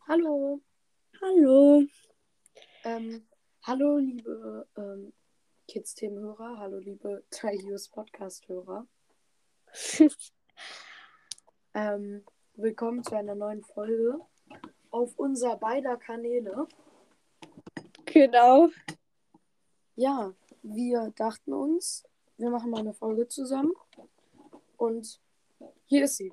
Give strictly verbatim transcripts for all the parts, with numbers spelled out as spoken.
Hallo, Hallo. ähm, hallo liebe ähm, Kids-Themenhörer, hallo liebe Taius Podcast-Hörer. Ähm, willkommen zu einer neuen Folge auf unser beider Kanäle. Genau. Ja, wir dachten uns, wir machen mal eine Folge zusammen und hier ist sie.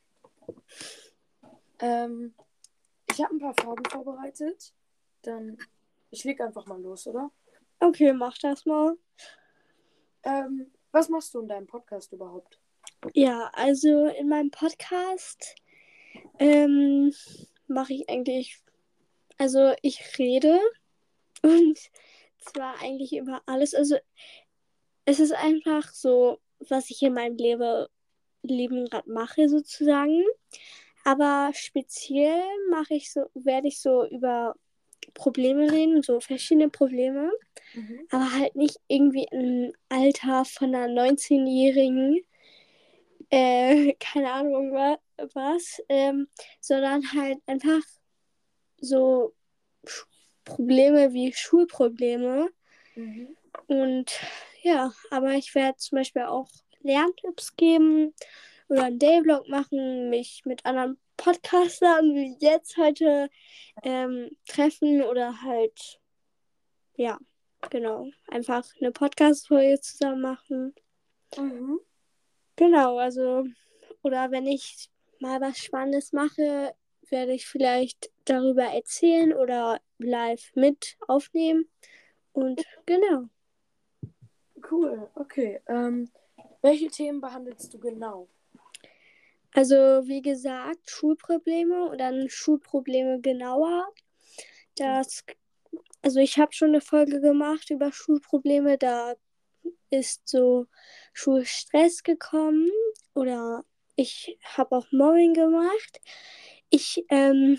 Ähm, ich habe ein paar Fragen vorbereitet, dann ich leg einfach mal los, oder? Okay, mach das mal. Ähm, was machst du in deinem Podcast überhaupt? Ja, also in meinem Podcast ähm, mache ich eigentlich, also ich rede und zwar eigentlich über alles. Also es ist einfach so, was ich in meinem Lebe, Leben gerade mache sozusagen. Aber speziell mache ich so, werde ich so über Probleme reden, so verschiedene Probleme, Mhm. aber halt nicht irgendwie im Alter von einer neunzehnjährigen, äh, keine Ahnung wa- was, ähm, sondern halt einfach so Sch- Probleme wie Schulprobleme. Mhm. Und ja, aber ich werde zum Beispiel auch Lerntipps geben oder einen Daylog machen, mich mit anderen Podcastern wie jetzt heute ähm, treffen oder halt, ja, genau, einfach eine Podcast-Folge zusammen machen. Mhm. Genau, also, oder wenn ich mal was Spannendes mache, werde ich vielleicht darüber erzählen oder live mit aufnehmen. Und genau. Cool, okay. Ähm, welche Themen behandelst du genau? Also, wie gesagt, Schulprobleme und dann Schulprobleme genauer. Das, also, ich habe schon eine Folge gemacht über Schulprobleme. Da ist so Schulstress gekommen oder ich habe auch Mobbing gemacht. Ich, ähm,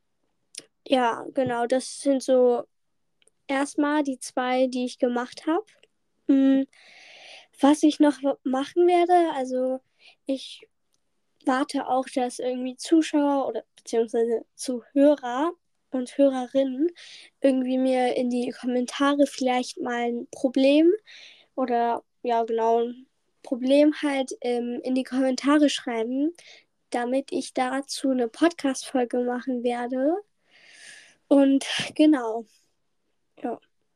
ja, genau, das sind so erstmal die zwei, die ich gemacht habe. Hm, was ich noch machen werde, also ich warte auch, dass irgendwie Zuschauer oder beziehungsweise Zuhörer und Hörerinnen irgendwie mir in die Kommentare vielleicht mal ein Problem oder ja genau ein Problem halt ähm, in die Kommentare schreiben, damit ich dazu eine Podcast-Folge machen werde. Und genau, ja.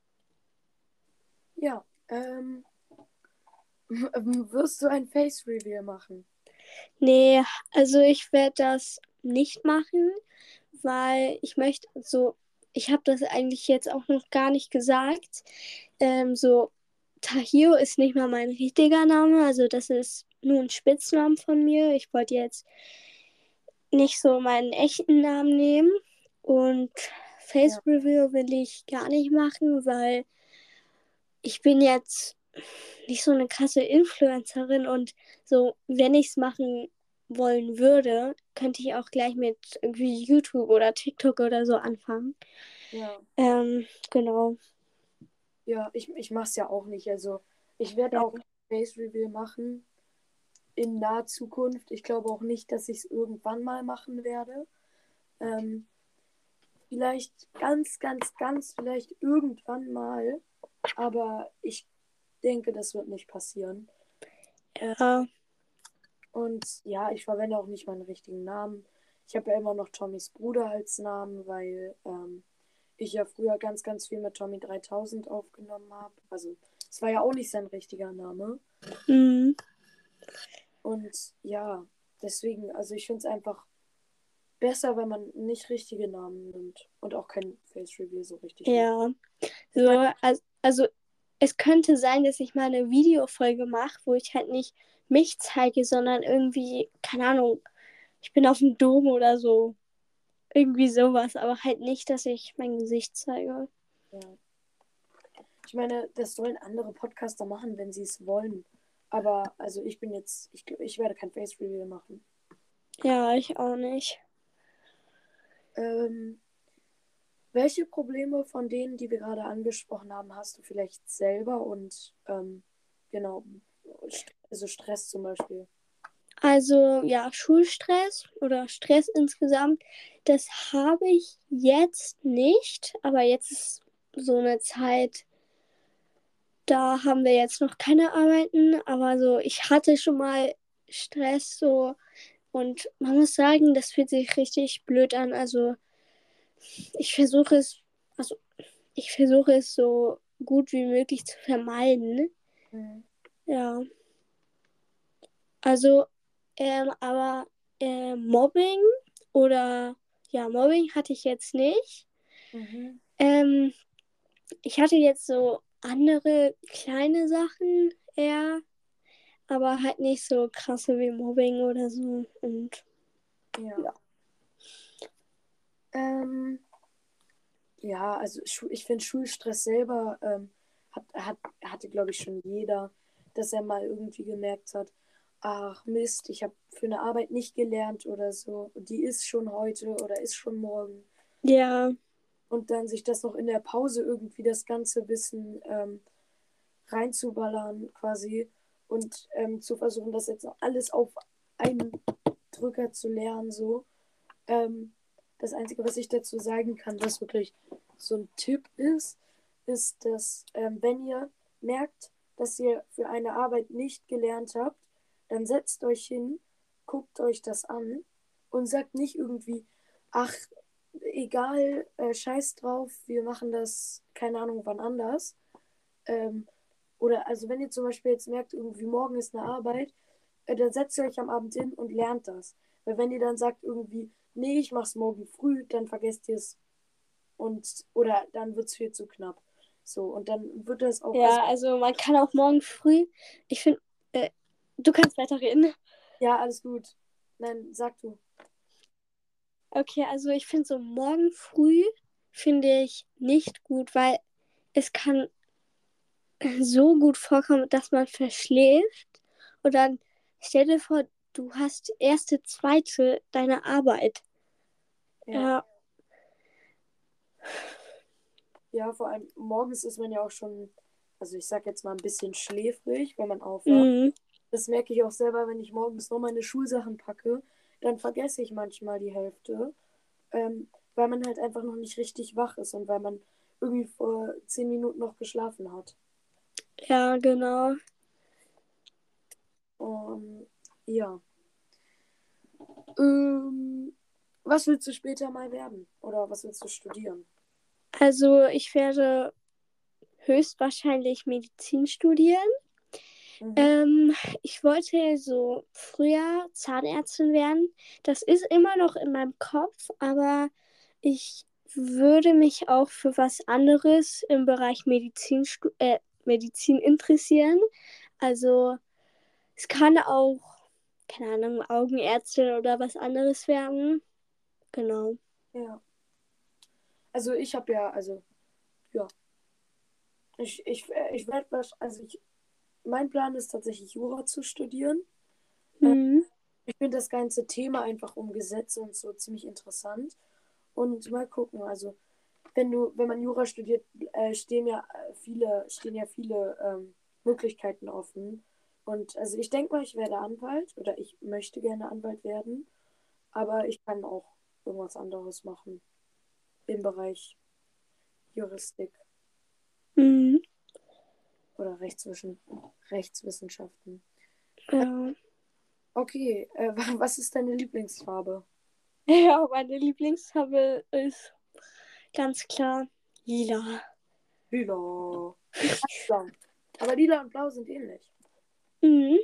Ja, ähm, wirst du ein Face Reveal machen? Nee, also ich werde das nicht machen, weil ich möchte so, ich habe das eigentlich jetzt auch noch gar nicht gesagt. Ähm, so, Tahio ist nicht mal mein richtiger Name, also das ist nur ein Spitznamen von mir. Ich wollte jetzt nicht so meinen echten Namen nehmen und Face Ja, Reveal will ich gar nicht machen, weil ich bin jetzt nicht so eine krasse Influencerin und so, wenn ich es machen wollen würde, könnte ich auch gleich mit irgendwie YouTube oder TikTok oder so anfangen. ja, Ähm, genau. ja, ich, ich mach's ja auch nicht. Also, ich werde Ja. auch kein Face Reveal machen in naher Zukunft. Ich glaube auch nicht, dass ich es irgendwann mal machen werde. Ähm, vielleicht ganz, ganz, ganz, vielleicht irgendwann mal. Aber ich denke, das wird nicht passieren. Ja. Und ja, ich verwende auch nicht meinen richtigen Namen. Ich habe ja immer noch Tommys Bruder als Namen, weil ähm, ich ja früher ganz, ganz viel mit Tommy dreitausend aufgenommen habe. Also, es war ja auch nicht sein richtiger Name. Mhm. Und ja, deswegen, also ich finde es einfach besser, wenn man nicht richtige Namen nimmt und auch kein Face Reveal so richtig macht. Ja. Ich meine, So, also, also es könnte sein, dass ich mal eine Videofolge mache, wo ich halt nicht mich zeige, sondern irgendwie, keine Ahnung, ich bin auf dem Dom oder so. Irgendwie sowas, aber halt nicht, dass ich mein Gesicht zeige. ja. Ich meine, das sollen andere Podcaster machen, wenn sie es wollen. Aber also ich bin jetzt, ich, ich werde kein Face Reveal machen. Ja, ich auch nicht. Ähm, welche Probleme von denen, die wir gerade angesprochen haben, hast du vielleicht selber und ähm, genau, St- also Stress zum Beispiel? Also ja, Schulstress oder Stress insgesamt, das habe ich jetzt nicht, aber jetzt ist so eine Zeit, da haben wir jetzt noch keine Arbeiten, aber so, ich hatte schon mal Stress so und man muss sagen, das fühlt sich richtig blöd an. Also ich versuche es, also ich versuche es so gut wie möglich zu vermeiden. Mhm. Ja, also, ähm, aber äh, Mobbing oder ja, Mobbing hatte ich jetzt nicht. Mhm. Ähm, ich hatte jetzt so andere kleine Sachen eher, aber halt nicht so krasse wie Mobbing oder so. Und Ja. ja. Ähm, ja, also Schu- ich finde Schulstress selber ähm, hat, hat, hatte, glaube ich, schon jeder, dass er mal irgendwie gemerkt hat, ach Mist, ich habe für eine Arbeit nicht gelernt oder so. Die ist schon heute oder ist schon morgen. Ja, Und dann sich das noch in der Pause irgendwie das ganze Wissen ähm, reinzuballern quasi und ähm, zu versuchen, das jetzt noch alles auf einen Drücker zu lernen, so. Ähm, das Einzige, was ich dazu sagen kann, was wirklich so ein Tipp ist, ist, dass ähm, wenn ihr merkt, dass ihr für eine Arbeit nicht gelernt habt, dann setzt euch hin, guckt euch das an und sagt nicht irgendwie, ach, egal, äh, scheiß drauf, wir machen das, keine Ahnung, wann anders. Ähm, oder also wenn ihr zum Beispiel jetzt merkt, irgendwie morgen ist eine Arbeit, äh, dann setzt ihr euch am Abend hin und lernt das. Weil wenn ihr dann sagt irgendwie, nee, ich mach's morgen früh, dann vergesst ihr es und oder dann wird es viel zu knapp. So, und dann wird das auch, also ja, also man kann auch morgen früh, ich finde, äh, du kannst weiterreden. ja, alles gut. Nein, sag du. Okay, also ich finde so morgen früh finde ich nicht gut, weil es kann so gut vorkommen, dass man verschläft und dann stell dir vor, du hast erste, zweite deine Arbeit. Ja. Ja, Ja, vor allem morgens ist man ja auch schon, also ich sag jetzt mal ein bisschen schläfrig, wenn man aufwacht. mhm. Das merke ich auch selber, wenn ich morgens noch meine Schulsachen packe, dann vergesse ich manchmal die Hälfte, ähm, weil man halt einfach noch nicht richtig wach ist und weil man irgendwie vor zehn Minuten noch geschlafen hat. Ja, genau. Und ja. Ähm, was willst du später mal werden? Oder was willst du studieren? Also ich werde höchstwahrscheinlich Medizin studieren. Mhm. Ähm, ich wollte so früher Zahnärztin werden. Das ist immer noch in meinem Kopf, aber ich würde mich auch für was anderes im Bereich Medizin, äh, Medizin interessieren. Also es kann auch, keine Ahnung, Augenärztin oder was anderes werden. Genau. Ja. Also ich habe ja, also ja, ich, ich, äh, ich werde was, also ich, mein Plan ist tatsächlich Jura zu studieren. Äh, Mhm. ich finde das ganze Thema einfach um Gesetze und so ziemlich interessant. Und mal gucken, also wenn du, wenn man Jura studiert, äh, stehen ja äh, viele, stehen ja viele ähm, Möglichkeiten offen. Und also ich denke mal, ich werde Anwalt oder ich möchte gerne Anwalt werden, aber ich kann auch irgendwas anderes machen im Bereich Juristik Mhm. oder Rechtswischen Rechtswissenschaften. Ja. Okay, äh, was ist deine Lieblingsfarbe? Ja, meine Lieblingsfarbe ist ganz klar lila. Lila. Blau. Aber lila und blau sind ähnlich. Mhm.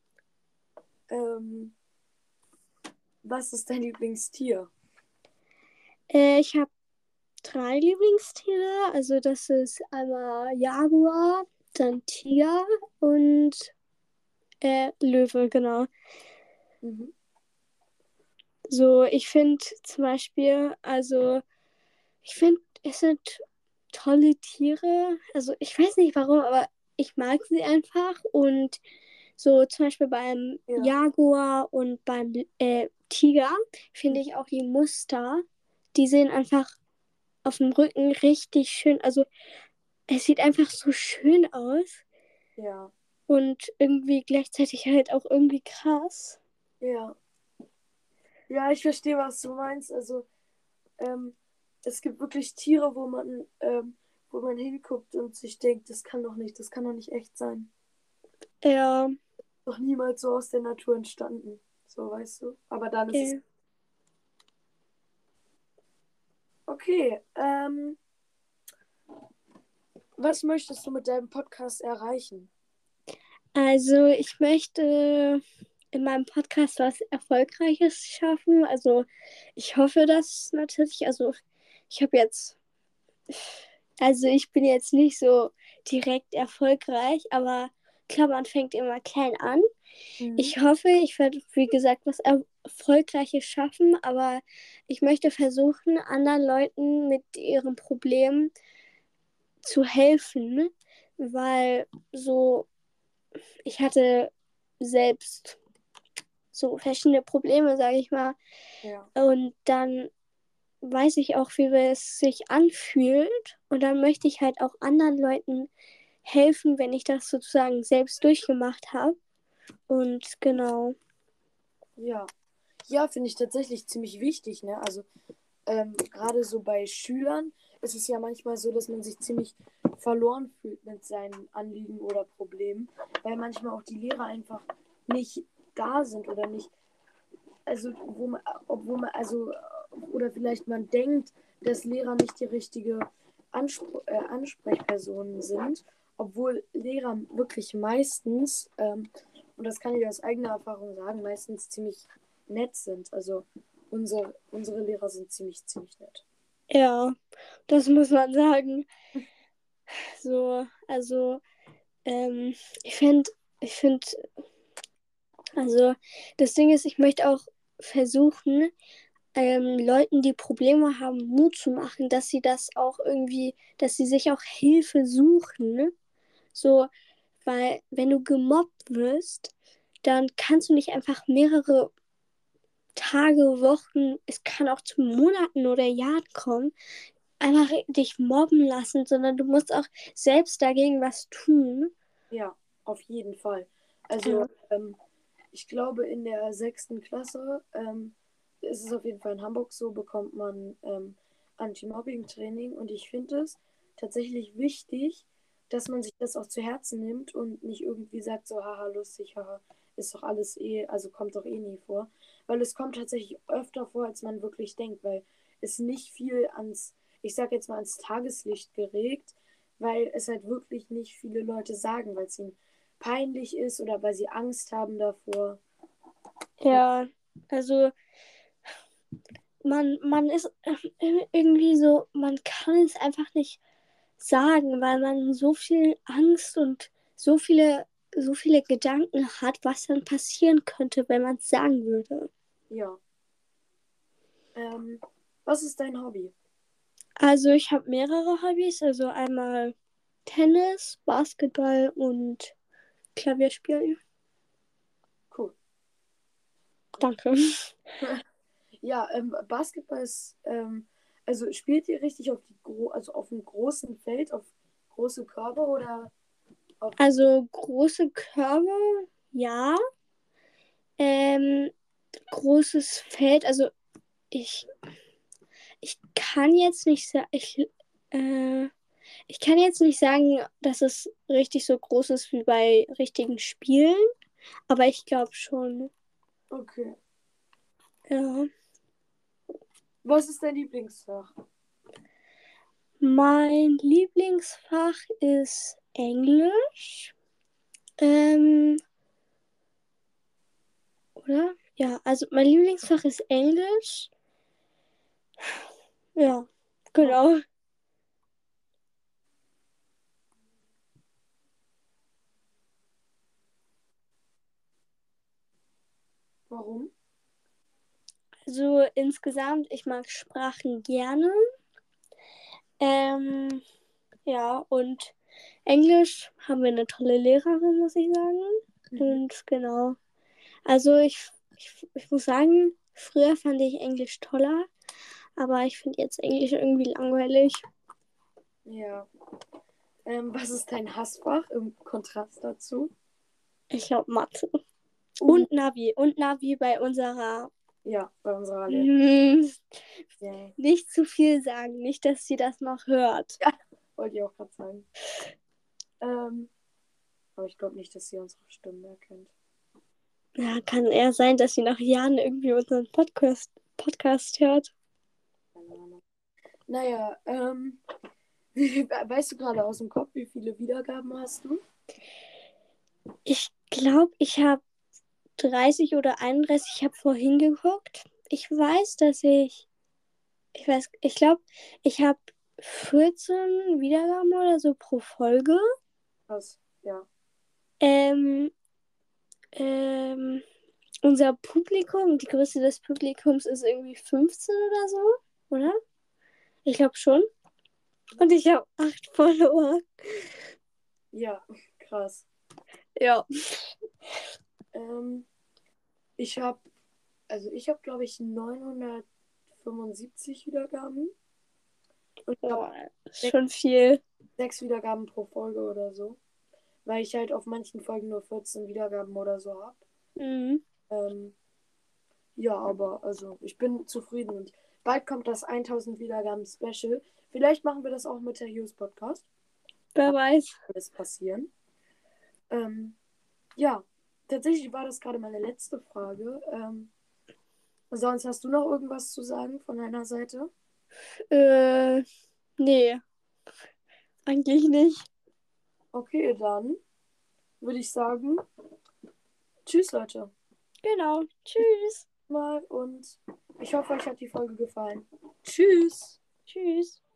Ähm, was ist dein Lieblingstier? Äh, ich habe drei Lieblingstiere. Also das ist einmal Jaguar, dann Tiger und äh, Löwe, genau. Mhm. So, ich finde zum Beispiel, also ich finde, es sind tolle Tiere. Also ich weiß nicht warum, aber ich mag sie einfach. Und so zum Beispiel beim Ja, Jaguar und beim äh, Tiger finde ich auch die Muster, die sehen einfach auf dem Rücken richtig schön. Also es sieht einfach so schön aus ja, und irgendwie gleichzeitig halt auch irgendwie krass. Ja. Ja, ich verstehe, was du meinst. Also, ähm, es gibt wirklich Tiere, wo man, ähm, wo man hinguckt und sich denkt, das kann doch nicht, das kann doch nicht echt sein. Ja, Doch niemals so aus der Natur entstanden. So, weißt du? Aber dann ist es. ja. Okay, ähm, was möchtest du mit deinem Podcast erreichen? Also ich möchte in meinem Podcast was Erfolgreiches schaffen. Also ich hoffe das natürlich. Also ich habe jetzt, also ich bin jetzt nicht so direkt erfolgreich, aber klar, man fängt immer klein an. Mhm. Ich hoffe, ich werde, wie gesagt, was Erfolgreiches schaffen, aber ich möchte versuchen, anderen Leuten mit ihren Problemen zu helfen, weil so, ich hatte selbst so verschiedene Probleme, sage ich mal. Ja. Und dann weiß ich auch, wie es sich anfühlt. Und dann möchte ich halt auch anderen Leuten helfen, wenn ich das sozusagen selbst durchgemacht habe. Und genau. Ja. Ja, finde ich tatsächlich ziemlich wichtig, ne? Also, ähm, gerade so bei Schülern ist es ja manchmal so, dass man sich ziemlich verloren fühlt mit seinen Anliegen oder Problemen, weil manchmal auch die Lehrer einfach nicht da sind oder nicht, also wo man, obwohl man, also, oder vielleicht man denkt, dass Lehrer nicht die richtige Anspr äh, Ansprechpersonen sind, obwohl Lehrer wirklich meistens, ähm, und das kann ich aus eigener Erfahrung sagen, meistens ziemlich nett sind. Also unsere, unsere Lehrer sind ziemlich, ziemlich nett. Ja, das muss man sagen. So, also, ähm, ich finde, ich finde, also, das Ding ist, ich möchte auch versuchen, ähm, Leuten, die Probleme haben, Mut zu machen, dass sie das auch irgendwie, dass sie sich auch Hilfe suchen. Ne? So, weil wenn du gemobbt wirst, dann kannst du nicht einfach mehrere Tage, Wochen, es kann auch zu Monaten oder Jahren kommen, einfach dich mobben lassen, sondern du musst auch selbst dagegen was tun. Ja, auf jeden Fall. Also Ja. ähm, ich glaube, in der sechsten Klasse ähm, ist es auf jeden Fall in Hamburg so, bekommt man ähm, Anti-Mobbing-Training und ich finde es tatsächlich wichtig, dass man sich das auch zu Herzen nimmt und nicht irgendwie sagt, so, haha, lustig, haha, ist doch alles eh, also kommt doch eh nie vor. Weil es kommt tatsächlich öfter vor, als man wirklich denkt, weil es nicht viel ans, ich sag jetzt mal, ans Tageslicht geregt, weil es halt wirklich nicht viele Leute sagen, weil es ihnen peinlich ist oder weil sie Angst haben davor. Ja, also man, man ist irgendwie so, man kann es einfach nicht sagen, weil man so viel Angst und so viele, so viele Gedanken hat, was dann passieren könnte, wenn man es sagen würde. Ja. Ähm, was ist dein Hobby? Also ich habe mehrere Hobbys, also einmal Tennis, Basketball und Klavierspielen. Cool. Danke. Ja, ähm, Basketball ist, ähm, also spielt ihr richtig auf die gro also auf einem großen Feld, auf große Körper oder auf. Also große Körbe, ja. Ähm, großes Feld, also ich, ich kann jetzt nicht sagen, ich, äh, ich kann jetzt nicht sagen, dass es richtig so groß ist wie bei richtigen Spielen, aber ich glaube schon. Okay. Ja. Was ist dein Lieblingsfach? Mein Lieblingsfach ist Englisch. Ähm, oder? Ja, also mein Lieblingsfach ist Englisch. Ja, Wa- genau. Warum? Also insgesamt, ich mag Sprachen gerne. Ähm, ja, und Englisch haben wir eine tolle Lehrerin, muss ich sagen. Mhm. Und genau. Also ich, ich, ich muss sagen, früher fand ich Englisch toller, aber ich finde jetzt Englisch irgendwie langweilig. Ja. Ähm, was ist dein Hassfach im Kontrast dazu? Ich glaube Mathe. Uh, Und Navi. Und Navi bei unserer. ja, bei unserer Lehrerin. Hm, Ja. nicht zu viel sagen. Nicht, dass sie das noch hört. Ja, wollte ich auch gerade sagen. Ähm, aber ich glaube nicht, dass sie unsere Stimmen erkennt. Ja, kann eher sein, dass sie nach Jahren irgendwie unseren Podcast, Podcast hört. Keine Ahnung. Naja, ähm, weißt du gerade aus dem Kopf, wie viele Wiedergaben hast du? Ich glaube, ich habe dreißig oder einunddreißig. Ich habe vorhin geguckt. Ich weiß, dass ich. Ich weiß, ich glaube, ich habe vierzehn Wiedergaben oder so pro Folge. Was? Ja. Ähm, ähm, unser Publikum, die Größe des Publikums ist irgendwie fünfzehn oder so, oder? Ich glaube schon. Und ich habe acht Follower. Ja, krass. Ja. Ähm, ich habe, also ich habe, glaube ich, neunhundertfünfundsiebzig Wiedergaben. Und ich habe Boah, ist schon viel. sechs Wiedergaben pro Folge oder so. Weil ich halt auf manchen Folgen nur vierzehn Wiedergaben oder so habe. Mhm. Ähm, ja, aber also ich bin zufrieden. Und bald kommt das tausend Wiedergaben Special. Vielleicht machen wir das auch mit der Hughes Podcast. Wer weiß. Wird das passieren. Ähm, ja, tatsächlich war das gerade meine letzte Frage. Ähm, sonst hast du noch irgendwas zu sagen von deiner Seite? Äh, nee, eigentlich nicht. Okay, dann würde ich sagen, tschüss Leute. Genau. Tschüss. Mal und ich hoffe, euch hat die Folge gefallen. Tschüss. Tschüss.